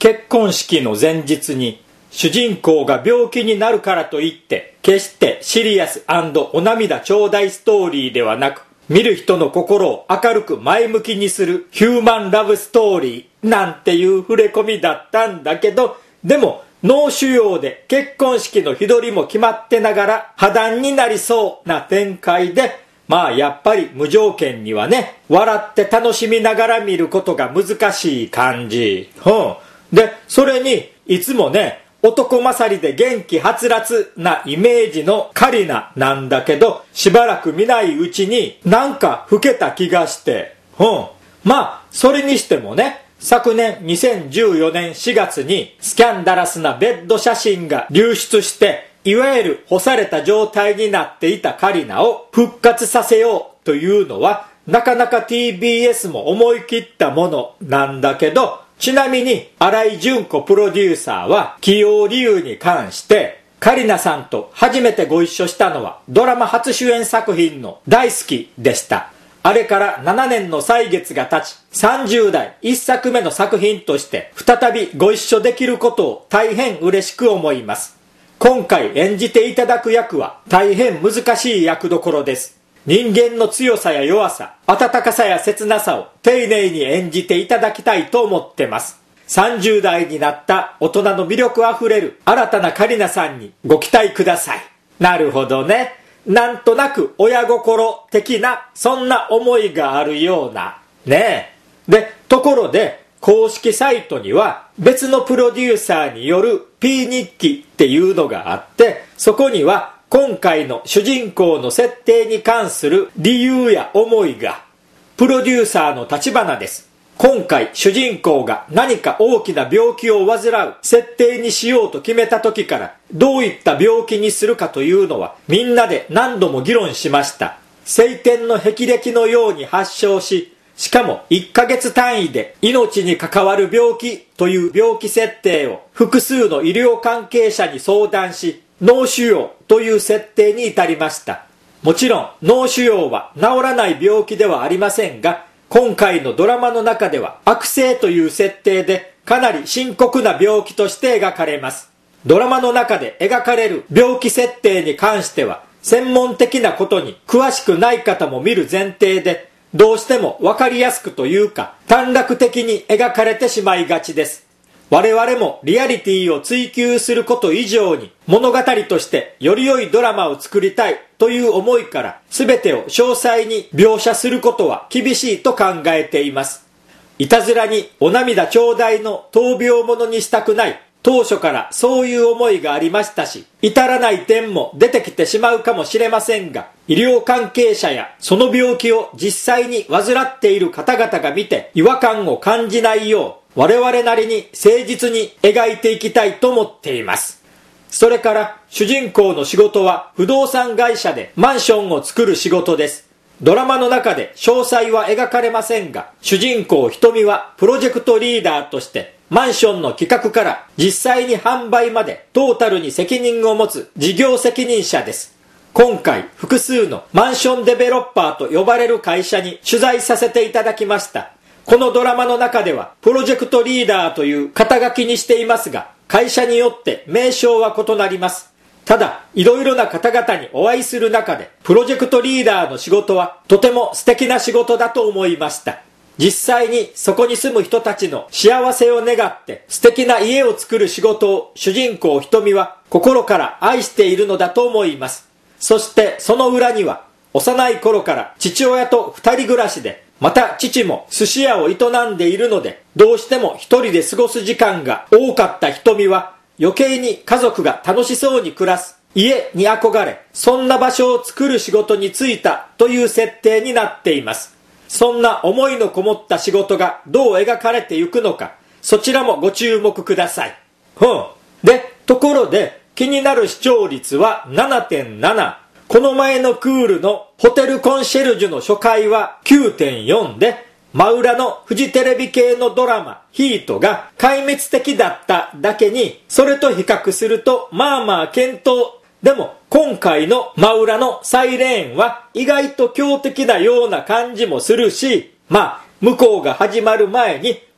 結婚式の前日に主人公が病気になるからといって決してシリアス&お涙ちょうだいストーリーではなく、見る人の心を明るく前向きにするヒューマンラブストーリーなんていう触れ込みだったんだけど、でも脳腫瘍で結婚式の日取りも決まってながら破談になりそうな展開で、まあやっぱり無条件にはね、笑って楽しみながら見ることが難しい感じ。で、それにいつもね、男勝りで元気はつらつなイメージのカリナなんだけど、しばらく見ないうちになんか老けた気がして、まあそれにしてもね、昨年2014年4月にスキャンダラスなベッド写真が流出して、いわゆる干された状態になっていたカリナを復活させようというのはなかなか TBS も思い切ったものなんだけど、ちなみに新井純子プロデューサーは起用理由に関して、カリナさんと初めてご一緒したのはドラマ初主演作品の大好きでした。あれから7年の歳月が経ち、30代1作目の作品として再びご一緒できることを大変嬉しく思います。今回演じていただく役は大変難しい役どころです。人間の強さや弱さ、温かさや切なさを丁寧に演じていただきたいと思ってます。30代になった大人の魅力あふれる新たなカリナさんにご期待ください。なるほどね。なんとなく親心的な、そんな思いがあるような。ねえ。で、ところで、公式サイトには別のプロデューサーによる P 日記っていうのがあって、そこには今回の主人公の設定に関する理由や思いが。プロデューサーの立花です。今回主人公が何か大きな病気を患う設定にしようと決めた時から、どういった病気にするかというのはみんなで何度も議論しました。晴天の霹靂のように発症し、しかも1ヶ月単位で命に関わる病気という病気設定を複数の医療関係者に相談し、脳腫瘍という設定に至りました。もちろん脳腫瘍は治らない病気ではありませんが、今回のドラマの中では悪性という設定でかなり深刻な病気として描かれます。ドラマの中で描かれる病気設定に関しては専門的なことに詳しくない方も見る前提で、どうしても分かりやすくというか短絡的に描かれてしまいがちです。我々もリアリティを追求すること以上に物語としてより良いドラマを作りたいという思いから全てを詳細に描写することは厳しいと考えています。いたずらにお涙ちょうだいの闘病ものにしたくない当初からそういう思いがありましたし、至らない点も出てきてしまうかもしれませんが、医療関係者やその病気を実際に患っている方々が見て違和感を感じないよう、我々なりに誠実に描いていきたいと思っています。それから主人公の仕事は不動産会社でマンションを作る仕事です。ドラマの中で詳細は描かれませんが、主人公瞳はプロジェクトリーダーとしてマンションの企画から実際に販売までトータルに責任を持つ事業責任者です。今回複数のマンションデベロッパーと呼ばれる会社に取材させていただきました。このドラマの中ではプロジェクトリーダーという肩書きにしていますが、会社によって名称は異なります。ただ、いろいろな方々にお会いする中で、プロジェクトリーダーの仕事はとても素敵な仕事だと思いました。実際にそこに住む人たちの幸せを願って素敵な家を作る仕事を主人公瞳は心から愛しているのだと思います。そしてその裏には幼い頃から父親と二人暮らしで、また父も寿司屋を営んでいるので、どうしても一人で過ごす時間が多かった瞳は余計に家族が楽しそうに暮らす家に憧れ、そんな場所を作る仕事に就いたという設定になっています。そんな思いのこもった仕事がどう描かれていくのか、そちらもご注目ください。で、ところで気になる視聴率は 7.7。この前のクールのホテルコンシェルジュの初回は 9.4 で、真裏のフジテレビ系のドラマヒートが壊滅的だっただけに、それと比較するとまあまあ健闘。でも今回の真裏のサイレーンは意外と強敵なような感じもするし、向こうが始まる前に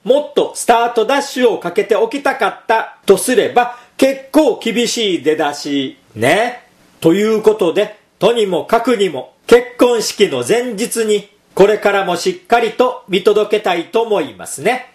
もっとスタートダッシュをかけておきたかったとすれば結構厳しい出だしね。ということで、とにもかくにも結婚式の前日にこれからもしっかりと見届けたいと思いますね。